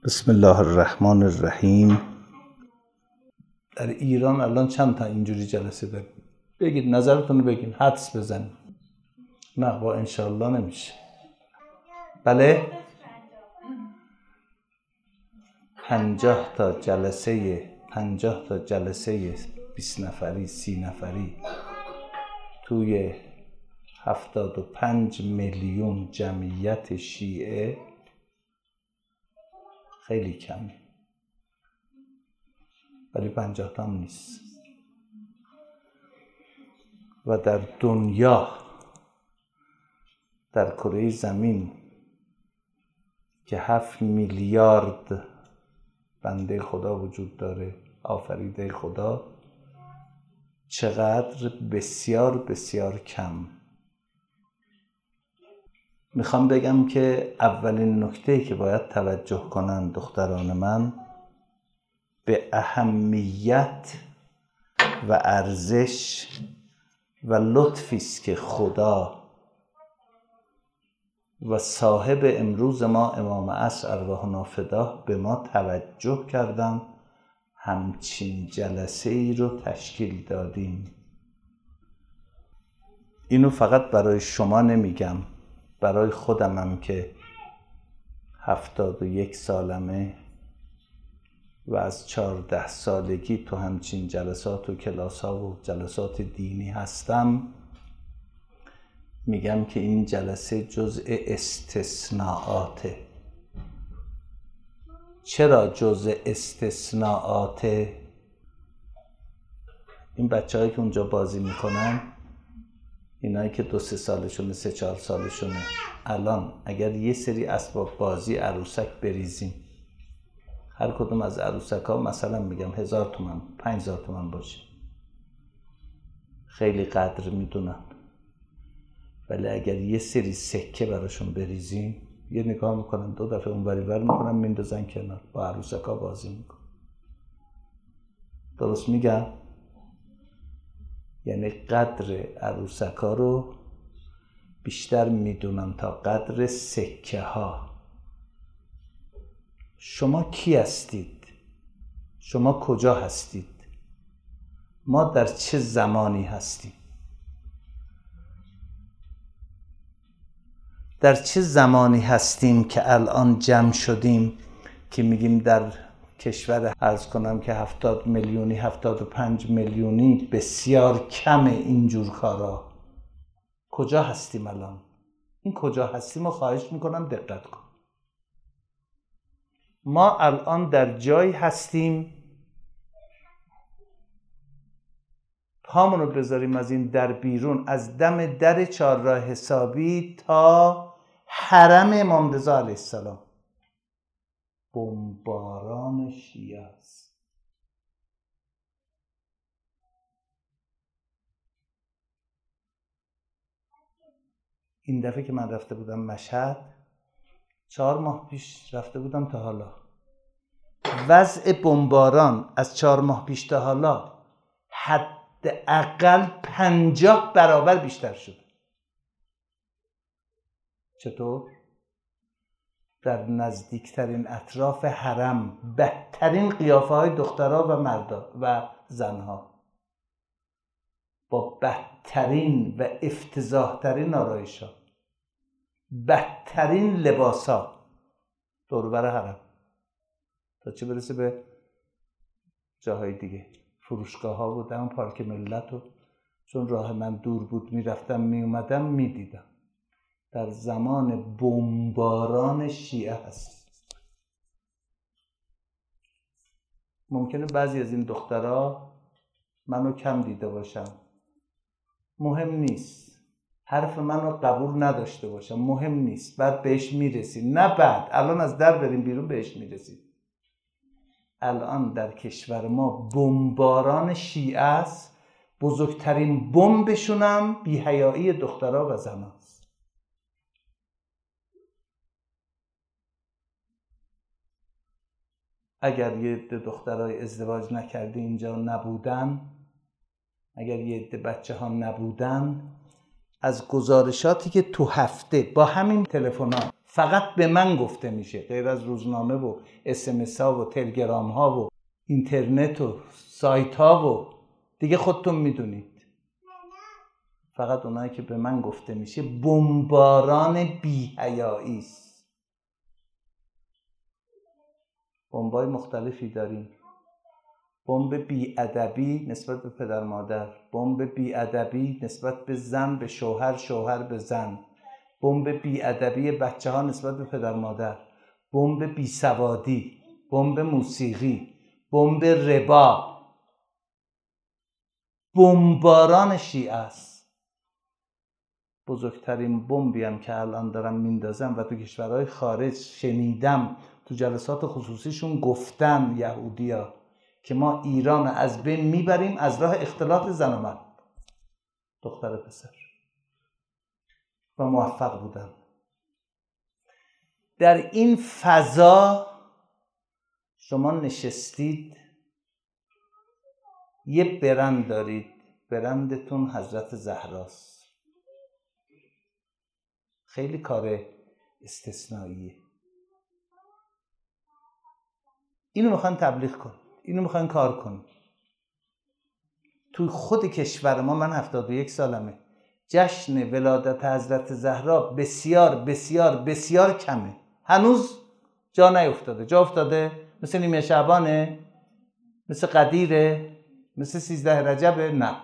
بسم الله الرحمن الرحیم. در ایران الان چند تا اینجوری جلسه داریم؟ بگید نظرتون رو بگید، حدس بزنید. نه با انشالله نمیشه. بله 50 تا جلسه 20 نفری 30 نفری توی 75 میلیون جمعیت شیعه خیلی کمه، ولی 50 تا هم نیست. و در دنیا، در کره زمین که 7 میلیارد بنده خدا وجود داره، آفریده خدا، چقدر بسیار بسیار کم. میخوام بگم که اولین نکته‌ای که باید توجه کنن دختران من به اهمیت و ارزش و لطفی است که خدا و صاحب امروز ما امام عصر ارواحنا فداه به ما توجه کردن، همچین جلسه ای رو تشکیل دادیم. اینو فقط برای شما نمیگم، برای خودمم که 71 سالمه و از 14 سالگی تو همچین جلسات و کلاس ها و جلسات دینی هستم، میگم که این جلسه جزء استثناءاته. چرا جزء استثناءاته؟ این بچه‌هایی که اونجا بازی میکنن، اینایی که 2-3 سالشونه 3-4 سالشونه، الان اگر یه سری اسباب بازی عروسک بریزیم، هر کدوم از عروسک ها مثلا میگم 1000 تومان 5000 تومان باشه، خیلی قدر میدونن. ولی اگر یه سری سکه براشون بریزیم، یه نگاه میکنن، 2 دفعه اونوری ور میکنن، میندازن کنار، با عروسک ها بازی میکنن. درست میگم؟ یعنی قدر عروسک ها رو بیشتر میدونم تا قدر سکه ها. شما کی هستید؟ شما کجا هستید؟ ما در چه زمانی هستیم؟ در چه زمانی هستیم که الان جمع شدیم که میگیم در کشور عرض کنم که 70 میلیونی 75 میلیونی بسیار کمه اینجور کارا. کجا هستیم الان؟ این کجا هستیم رو خواهش میکنم دقت کن. ما الان در جایی هستیم، پامون رو بذاریم از این در بیرون، از دم در چهارراه حسابی تا حرم امام رضا علیه السلام، بمباران شیعه است. این دفعه که من رفته بودم مشهد، 4 ماه پیش رفته بودم تا حالا، وضع بمباران از 4 ماه پیش تا حالا حداقل 50 برابر بیشتر شده. چطور؟ در نزدیکترین اطراف حرم، بهترین قیافه های دخترها و مردا و زنها، با بهترین و افتضاح ترین آرایش ها، بهترین لباس ها دور و بر حرم، تا چه برسه به جاهای دیگه. فروشگاه ها بودم، پارک ملت رو، چون راه من دور بود میرفتم میومدم میدیدم. در زمان بمباران شیعه هست. ممکنه بعضی از این دخترها منو کم دیده باشن، مهم نیست. حرف منو قبول نداشته باشن، مهم نیست. بعد بهش میرسی، نه بعد، الان از در بریم بیرون بهش میرسی. الان در کشور ما بمباران شیعه است. بزرگترین بمبشونم بی‌حیایی دخترها و زناست. اگر یه عده دخترای ازدواج نکرده اینجا نبودن، اگر یه عده بچه ها نبودن، از گزارشاتی که تو هفته با همین تلفن‌ها فقط به من گفته میشه، غیر از روزنامه و SMS ها و تلگرام ها و اینترنت و سایت ها و دیگه خودتون میدونید. فقط اونایی که به من گفته میشه بمباران بی‌حیایی است. بمبای مختلفی داریم. بمب بی‌ادبی نسبت به پدر مادر، بمب بی‌ادبی نسبت به زن به شوهر، شوهر به زن، بمب بی‌ادبی بچه‌ها نسبت به پدر مادر، بمب بیسوادی، بمب موسیقی، بمب ربا، بمباران شیعه است. بزرگترین بمبی هم که الان دارم میندازم و تو کشورهای خارج شنیدم تو جلسات خصوصیشون گفتن یهودیا که ما ایران از بین میبریم از راه اختلاط زن و مرد، دختر پسر، و موفق بودن. در این فضا شما نشستید، یه برند دارید، برندتون حضرت زهراست. خیلی کار استثنائیه. اینو میخوان تبلیغ کن، اینو میخوان کار کن. تو خود کشور ما، من 71 سالمه، جشن ولادت حضرت زهرا بسیار بسیار بسیار کمه. هنوز جا نیفتاده. جا افتاده؟ مثل نیمه شعبانه؟ مثل قدیره؟ مثل 13 رجبه؟ نه.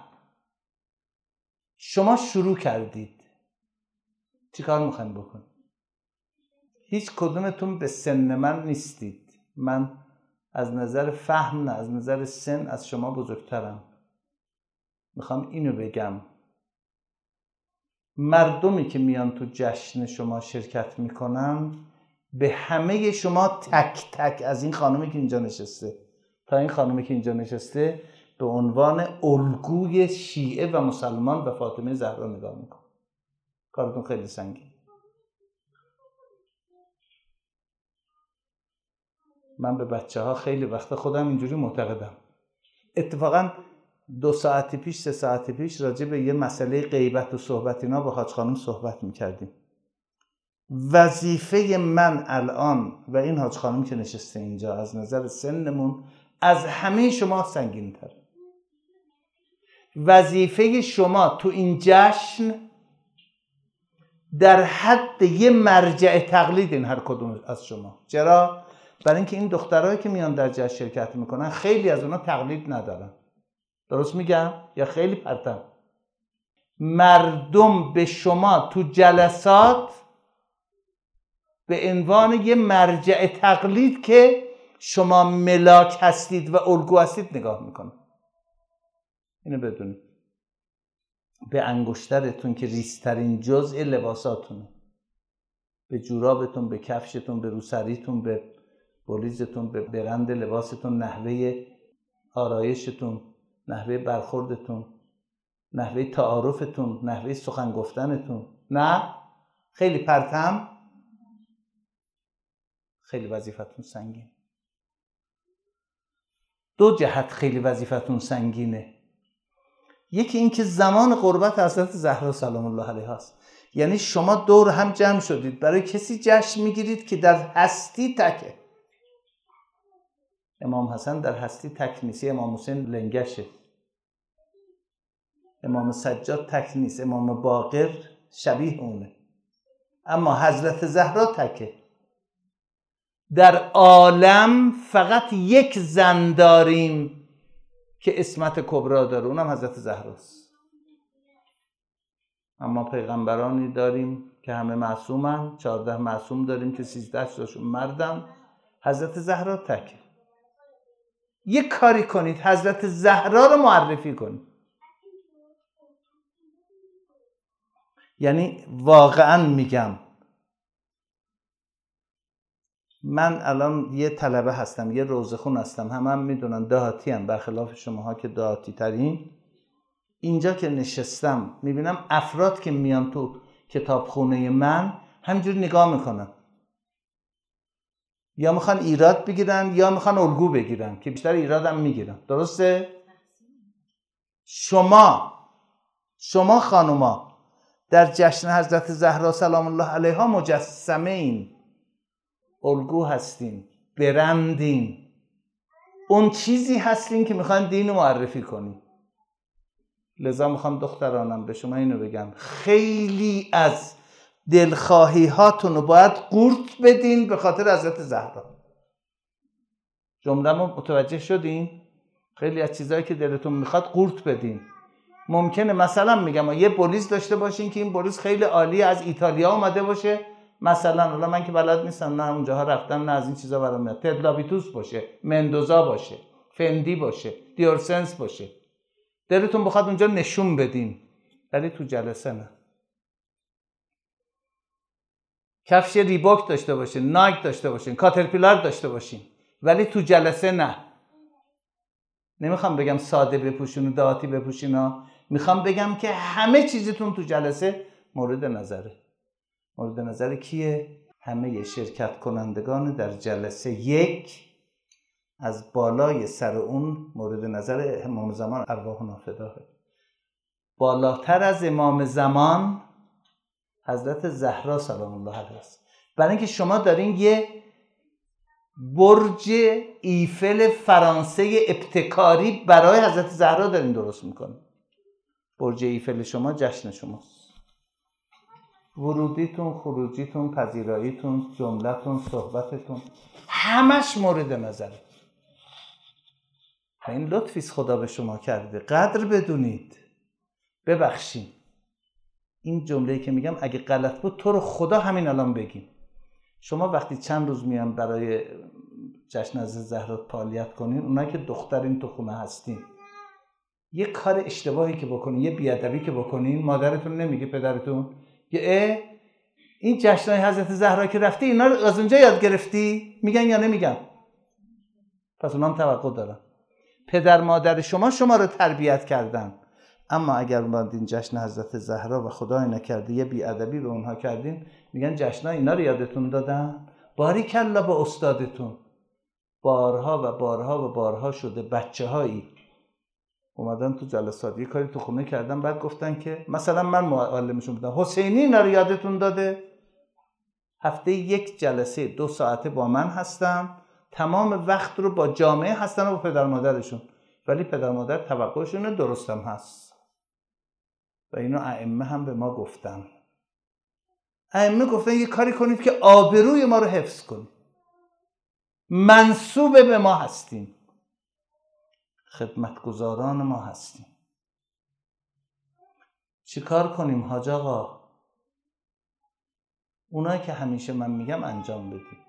شما شروع کردید، چی کار میخواین بکن؟ هیچ کدومتون به سن من نیستید. من از نظر فهم نه، از نظر سن از شما بزرگترم. میخوام اینو بگم، مردمی که میان تو جشن شما شرکت میکنن به همه شما تک تک، از این خانومی که اینجا نشسته تا این خانومی که اینجا نشسته، به عنوان الگوی شیعه و مسلمان و فاطمه زهرا نگاه میکن. کارتون خیلی سنگین. من به بچه ها خیلی وقتا خودم اینجوری معتقدم. اتفاقا 2 ساعت پیش 3 ساعت پیش راجع به یه مسئله غیبت و صحبت اینا با حاج خانم صحبت میکردیم. وظیفه من الان و این حاج خانم که نشسته اینجا از نظر سنمون از همه شما سنگین تر. وظیفه شما تو این جشن در حد یه مرجع تقلیدین هر کدوم از شما. چرا؟ برای اینکه این دخترایی که میان در جشن شرکت میکنن خیلی از اونا تقلید ندارن. درست میگم؟ یا خیلی پرتن. مردم به شما تو جلسات به عنوان یه مرجع تقلید که شما ملاک هستید و الگو هستید نگاه میکنن. اینو بدونید. به انگشترتون که ریزترین جزء لباساتونه، به جورابتون، به کفشتون، به روسریتون، به بلیزتون، به برند لباستون، نحوه آرایشتون، نحوه برخوردتون، نحوه تعارفتون، نحوه سخن گفتنتون، نه خیلی پرتم، خیلی وظیفتون سنگین. 2 جهت خیلی وظیفتون سنگینه. یکی این که زمان قربت حضرت زهرا سلام الله علیها است. یعنی شما دور هم جمع شدید برای کسی جشن میگیرید که در هستی تکه. امام حسن در هستی تک نیست، امام حسین لنگشه. امام سجاد تک نیست، امام باقر شبیه اونه. اما حضرت زهرا تکه. در عالم فقط یک زن داریم که اسمت کبرا داره، اونم حضرت زهراست. اما پیغمبرانی داریم که همه معصومن. 14 معصوم داریم که 13 تاشون مردن. حضرت زهرا تکه. یک کاری کنید حضرت زهرا رو معرفی کنید. یعنی واقعا میگم، من الان یه طلبه هستم، یه روزخون هستم، هم میدونن دهاتی هم، برخلاف شماها که دهاتی ترین. اینجا که نشستم میبینم افراد که میان تو کتابخونه من همینجوری نگاه میکنن، یا میخوان ایراد بگیرن یا میخوان الگو بگیرن، که بیشتر ایراد هم میگیرن. درسته؟ شما خانوما در جشن حضرت زهرا سلام الله علیها مجسمه این، الگو هستین، برندین، اون چیزی هستین که میخواین دین رو معرفی کنین. لذا میخوام دخترانم به شما اینو بگم، خیلی از دلخواهی هاتون رو باید قورت بدین به خاطر حضرت زهرا. جمله‌مو متوجه شدین؟ خیلی از چیزایی که دلتون میخواد قورت بدین. ممکنه مثلا میگم یه بلیز داشته باشین که این بلیز خیلی عالی از ایتالیا اومده باشه، مثلا حالا من که بلد نیستم، نه اونجاها رفتم نه از این چیزا برام میاد، تدلاویتوس باشه، مندوزا باشه، فندی باشه، دیورسنس باشه، دلتون بخواد اونجا نشون بدین، ولی تو جلسه نه. کفش ریباک داشته باشین، نایک داشته باشین، کاترپیلار داشته باشین، ولی تو جلسه نه. نمیخوام بگم ساده بپوشین و دهاتی بپوشین ها، میخوام بگم که همه چیزتون تو جلسه مورد نظره. مورد نظر کیه؟ همه شرکت کنندگان در جلسه یک، از بالای سر اون مورد نظر امام زمان ارواحنا فداه. بالاتر از امام زمان حضرت زهرا سلام الله علیها است. برای اینکه شما دارین یه برج ایفل فرانسه ابتکاری برای حضرت زهرا دارین درست میکنین. برج ایفل شما جشن شماست. ورودیتون، خروجیتون، پذیراییتون، جملتون، صحبتتون، همش مورد نظره. این لطفیست خدا به شما کرده، قدر بدونید، ببخشین. این جمله‌ای که میگم اگه غلط بود تو رو خدا همین الان بگین. شما وقتی چند روز میان برای جشن از زهرا فعالیت کنین، اونایی که دخترین تو خونه هستین، یه کار اشتباهی که بکنین، یه بیادبی که بکنین، مادرتون نمیگه، پدرتون که این جشنای حضرت زهرا که رفتی اینا رو از اونجا یاد گرفتی؟ میگن یا نمیگن؟ پس اونام توقع دارن. پدر مادر شما رو تربیت کردن، اما اگر اومدین جشن حضرت زهرا و خدای نکرده یه بیادبی به اونها کردین، میگن جشنای اینا رو یادتون دادن؟ باریکلا به استادتون. بارها و بارها و بارها شده بچه‌هایی اومدن تو جلسات یه کاری تو خونه کردن، بعد گفتن که مثلا من معلمشون بودم، حسینی اینا رو یادتون داده؟ هفته یک جلسه 2 ساعته با من هستم، تمام وقت رو با جامعه هستن و با پدر مادرشون، ولی پدر مادر توقعشون درستم هست. و اینو ائمه هم به ما گفتن. ائمه گفتن یه کاری کنید که آبروی ما رو حفظ کنید. منسوب به ما هستیم، خدمتگزاران ما هستیم. چی کار کنیم حاج آقا؟ اونایی که همیشه من میگم انجام بدید.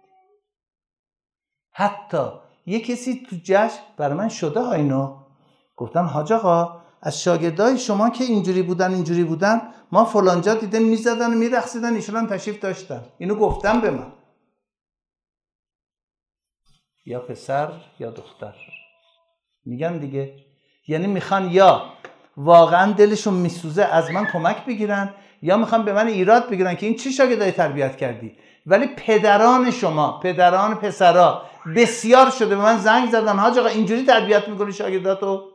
حتی یه کسی تو جشن برای من شده ها اینو گفتن حاج آقا از شاگردای شما که اینجوری بودن ما فلانجا دیدن میزدن و میرقصیدن، ایشون هم تشریف داشتن. اینو گفتم به من. یا پسر یا دختر میگن دیگه، یعنی میخوان یا واقعا دلشون میسوزه از من کمک بگیرن، یا میخوان به من ایراد بگیرن که این چی شاگردای تربیت کردی. ولی پدران شما، پدران پسرا بسیار شده به من زنگ زدن حاج آقا اینجوری تربیت میکنی شاگرداتو.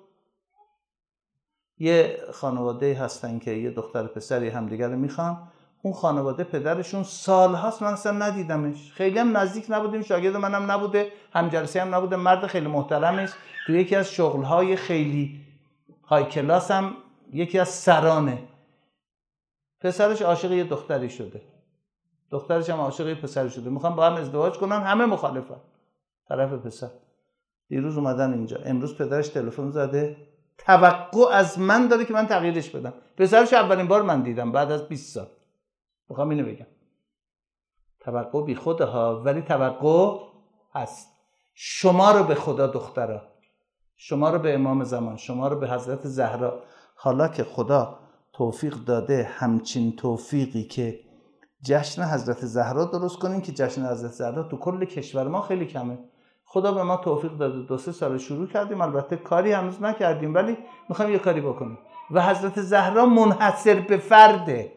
یه خانواده هستن که یه دختر پسری همدیگر رو میخوان، اون خانواده پدرشون سالهاست من اصلا ندیدمش، خیلی هم نزدیک نبودیم، شاگرد منم نبوده، هم جلسه هم نبوده، مرد خیلی محترمش، تو یکی از شغلهای خیلی های کلاس هم یکی از سرانه. پسرش عاشق یه دختری شده، دخترش هم عاشق یه پسری شده، میخوان با هم ازدواج کنن، همه مخالفن طرف پسر. دیروز اومدن اینجا، امروز پدرش تلفن زده توقع از من داره که من تغییرش بدم. پسرش اولین بار من دیدم بعد از 20 سال. میخوام اینو بگم، توقع بی خوده ها، ولی توقع هست. شما رو به خدا دخترها، شما رو به امام زمان، شما رو به حضرت زهرا، حالا که خدا توفیق داده همچین توفیقی که جشن حضرت زهرا درست کنیم، که جشن حضرت زهرا تو کل کشور ما خیلی کمه. خدا به ما توفیق داده 2-3 سال شروع کردیم، البته کاری هنوز نکردیم ولی میخوایم یه کاری بکنیم. و حضرت زهرا منحصر به فرده.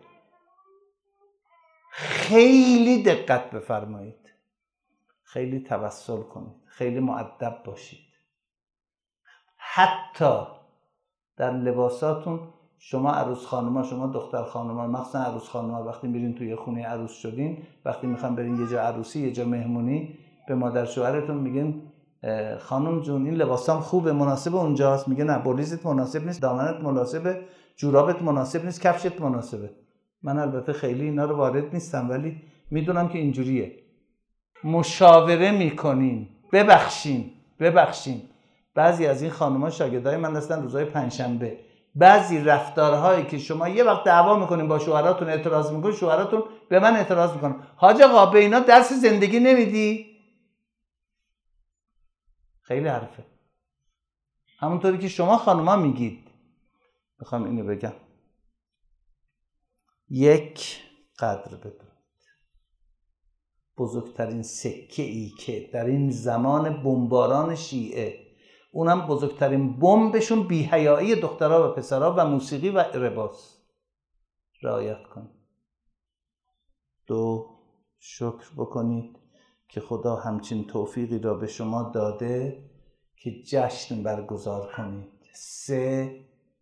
خیلی دقت بفرمایید، خیلی توسل کنید، خیلی مؤدب باشید. حتی در لباساتون شما عروس خانوما، شما دختر خانوما، مخصوصا عروس خانوما وقتی میرین توی خونه عروس شدین، وقتی میخوان برین یه جا عروسی، یه جا مهمونی، به مادر شوهرتون میگین خانم جون این لباسام خوبه، مناسب اونجاست؟ میگه نه، بولیزت مناسب نیست، دامنت مناسبه، جورابت مناسب نیست، کفشت مناسبه. من البته خیلی اینا رو وارد نیستم ولی میدونم که اینجوریه. مشاوره میکنین. ببخشین بعضی از این خانوما شاگردای من هستن روزهای پنجشنبه، بعضی رفتارهایی که شما یه وقت دعوا میکنین با شوهراتون، اعتراض میکنین، شوهراتون به من اعتراض میکنن حاج آقا به اینا درس زندگی نمیدی؟ خیلی حرفه. همونطوری که شما خانوما میگید. میخوام اینو بگم، یک قدر بدون، بزرگترین سکه ای که در این زمان بمباران شیعه، اونم بزرگترین بمبشون بی‌حیایی دخترها و پسرها و موسیقی و رباس، رعایت کنید. دو، شکر بکنید که خدا همچین توفیقی را به شما داده که جشن برگزار کنید. سه،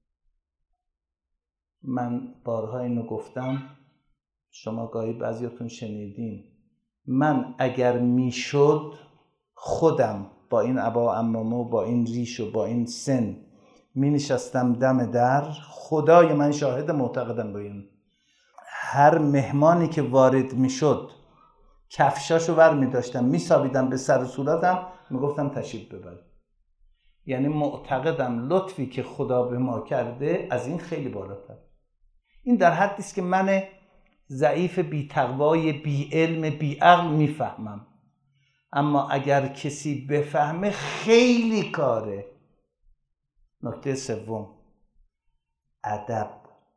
من بارها اینو گفتم، شما گاهی بعضیاتون شنیدین، من اگر میشد خودم با این عبا عمامه و با این ریش و با این سن می نشستم دم در، خدای من شاهد، معتقدم با این، هر مهمانی که وارد می شد کفشاشو ور می داشتم، می سابیدم به سر و صورتم، می گفتم تشریف ببرید. یعنی معتقدم لطفی که خدا به ما کرده از این خیلی بالاتر. این در حدی است که من ضعیف، بی تقوای، بی علم، بی عقل میفهمم، اما اگر کسی بفهمه خیلی کاره. نکته سوم، ادب،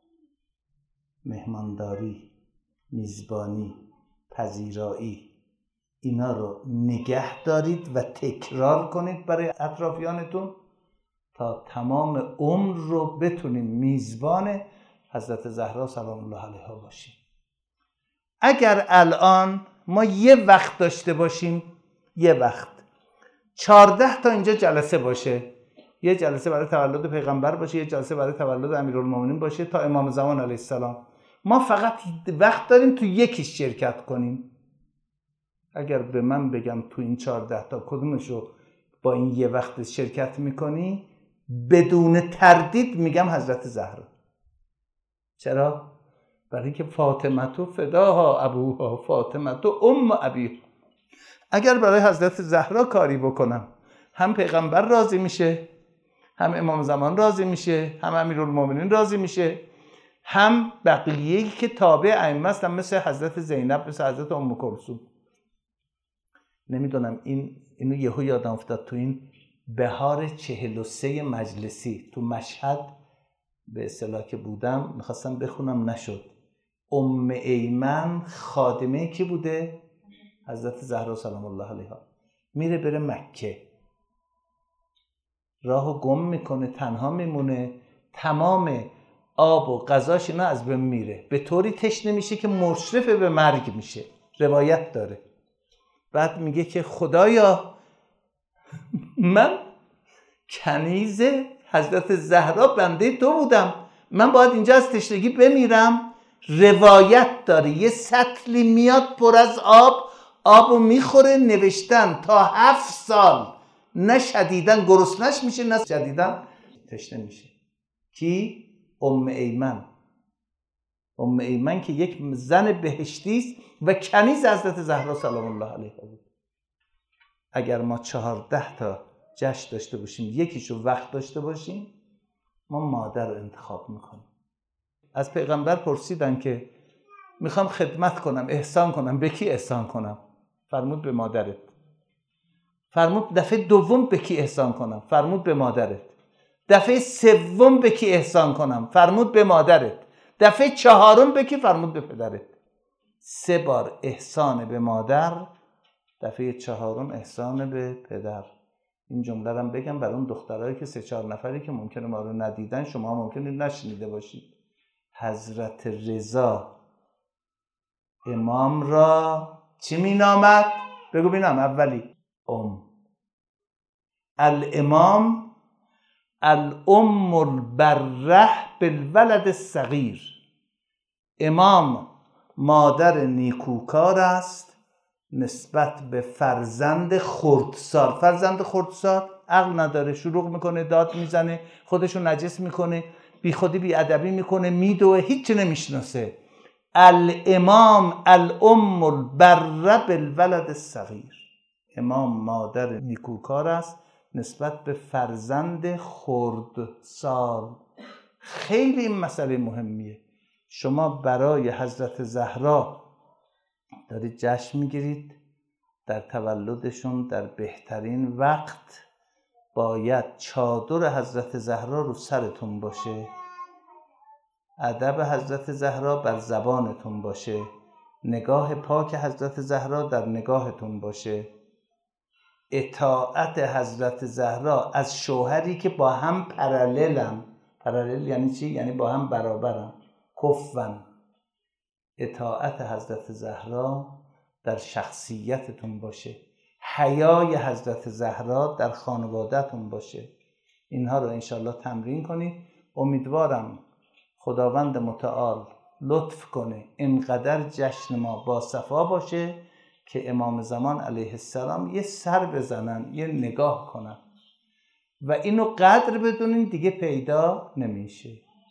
مهمانداری، میزبانی، پذیرایی، اینا رو نگه دارید و تکرار کنید برای اطرافیانتون تا تمام عمر رو بتونیم میزبان حضرت زهرا سلام الله علیها باشیم. اگر الان ما یه وقت داشته باشیم، یه وقت 14 تا اینجا جلسه باشه، یه جلسه برای تولد پیغمبر باشه، یه جلسه برای تولد امیرالمومنین باشه تا امام زمان علیه السلام، ما فقط وقت داریم تو یکیش شرکت کنیم. اگر به من بگم تو این 14 تا کدومشو با این یه وقت شرکت میکنی، بدون تردید میگم حضرت زهرا. چرا؟ برای که فاطمه فداها ابوها، فاطمه ام ابی. اگر برای حضرت زهرا کاری بکنم، هم پیغمبر راضی میشه، هم امام زمان راضی میشه، هم امیرالمومنین راضی میشه، هم بقیه‌ای که تابع ائمه هستن مثل حضرت زینب، مثل حضرت ام کلثوم. نمیدونم اینو یهو یادم افتاد تو این بهار 43 مجلسی تو مشهد به اصطلاح که بودم، میخواستم بخونم نشد. ام ایمن خادمه کی بوده؟ حضرت زهرا سلام الله علیها. میره بره مکه، راهو گم میکنه، تنها میمونه، تمام آب و غذاش اینا از بین میره، به طوری تشنه میشه که مشرف به مرگ میشه، روایت داره. بعد میگه که خدایا من کنیز حضرت زهرا بنده تو بودم، من باید اینجا از تشنگی بمیرم؟ روایت داره یه سطلی میاد پر از آبو میخوره، نوشتن تا 7 سال نه شدیدن گرسنش میشه نه شدیدن تشنه میشه. کی؟ ام ایمن. ام ایمن که یک زن بهشتی است و کنیز حضرت زهرا سلام الله علیها بود. اگر ما 14 تا جشن داشته باشیم، یکیشو وقت داشته باشیم، ما مادر رو انتخاب میکنیم. از پیغمبر پرسیدن که میخوام خدمت کنم، احسان کنم، به کی احسان کنم؟ فرمود به مادرت. فرمود دفعه دوم به کی احسان کنم؟ فرمود به مادرت. دفعه سوم به کی احسان کنم؟ فرمود به مادرت. دفعه چهارم به کی؟ فرمود به پدرت. 3 بار احسان به مادر، دفعه چهارم احسان به پدر. این جمله رو بگم برای اون دخترایی که 3-4 نفری که ممکنه ما رو ندیدن، شما ممکنه نشنیده باشید. حضرت رضا امام را چی می نامد؟ بگو بینم. اولی الامام الام البره بالولد الصغیر. امام مادر نیکوکار است نسبت به فرزند خردسال. فرزند خردسال عقل نداره، شروع میکنه، داد میزنه، خودشو نجس میکنه، بی خودی بی ادبی میکنه، میدوه، هیچی نمیشناسه. الامام الام البره بالولد الصغیر. امام مادر نیکوکار است نسبت به فرزند خردسال. خیلی این مسئله مهمیه. شما برای حضرت زهرا دارید جشن میگیرید، در تولدشون در بهترین وقت باید چادر حضرت زهرا رو سرتون باشه، ادب حضرت زهرا بر زبانتون باشه، نگاه پاک حضرت زهرا در نگاهتون باشه، اطاعت حضرت زهرا از شوهری که با هم پراللن. پرالل یعنی چی؟ یعنی با هم برابرن، کفن. اطاعت حضرت زهرا در شخصیتتون باشه، حیای حضرت زهرا در خانوادهتون باشه. اینها رو انشالله تمرین کنید. امیدوارم خداوند متعال لطف کنه اینقدر جشن ما با صفا باشه که امام زمان علیه السلام یه سر بزنن، یه نگاه کنن و اینو قدر بدونین دیگه پیدا نمیشه.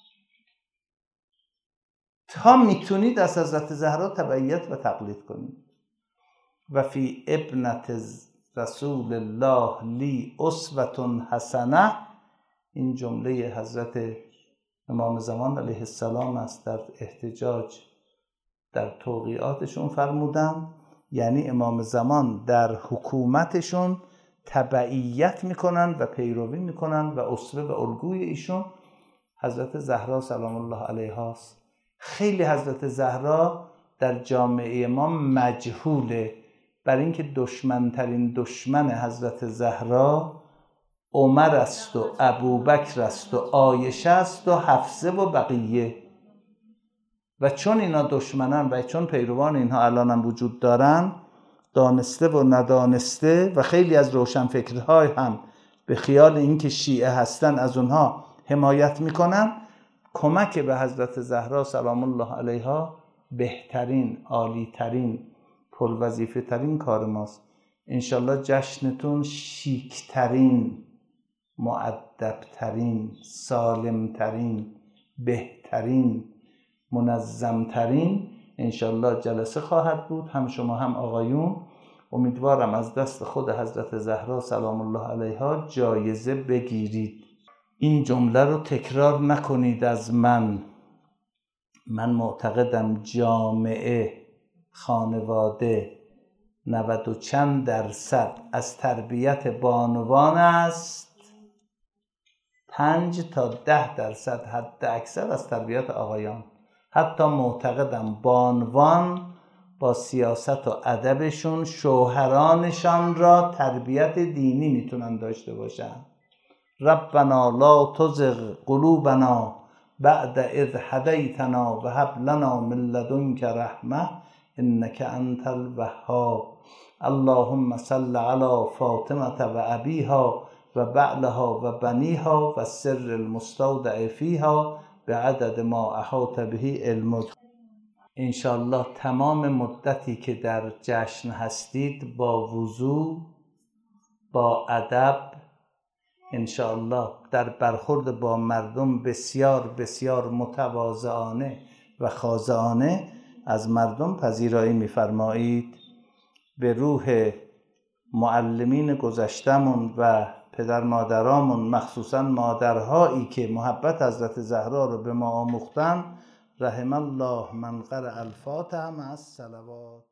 تا میتونید از حضرت زهرا تبعیت و تقلید کنید. و فی ابنت رسول الله لی اسوة حسنه، این جمله حضرت امام زمان علیه السلام است، در احتجاج در توقیعاتشون فرمودن. یعنی امام زمان در حکومتشون تبعیت میکنن و پیروی میکنن و اسوه و الگوی ایشون حضرت زهرا سلام الله علیها است. خیلی حضرت زهرا در جامعه ما مجهوله، برای اینکه دشمنترین دشمن حضرت زهرا عمر است و ابوبکر است و عایشه است و حفصه و بقیه. و چون اینا دشمنن و چون پیروان اینها الان هم وجود دارن، دانسته و ندانسته، و خیلی از روشنفکرهای هم به خیال اینکه شیعه هستن از اونها حمایت میکنن، کمک به حضرت زهرا سلام الله علیها بهترین، عالیترین، پروظیفه ترین کار ماست. انشالله جشنتون شیکترین، مؤدبترین، سالمترین، بهترین، منظمترین انشالله جلسه خواهد بود. هم شما هم آقایون امیدوارم از دست خود حضرت زهرا سلام الله علیها جایزه بگیرید. این جمله رو تکرار نکنید از من معتقدم جامعه، خانواده 90 و چند درصد از تربیت بانوان است، 5 تا 10 درصد حد اکثر از تربیت آقایان. حتی معتقدم بانوان با سیاست و ادبشون شوهرانشان را تربیت دینی میتونن داشته باشن. ربنا لا تزغ قلوبنا بعد اذ هدیتنا و هب لنا من لدنک رحمه انک انت الوهاب. اللهم صل علی فاطمه و ابیها و بعلها و بنیها و سر المستودع فیها به عدد ما احاط به علمک. انشالله تمام مدتی که در جشن هستید با وضو، با ادب، انشالله در برخورد با مردم بسیار بسیار متواضعانه و خاضعانه از مردم پذیرایی می‌فرمایید. به روح معلمین گذشتمون و پدر مادرامون، مخصوصا مادرهایی که محبت حضرت زهرا رو به ما آموختن، رحم الله من قرأ الفاتحه مع الصلوات.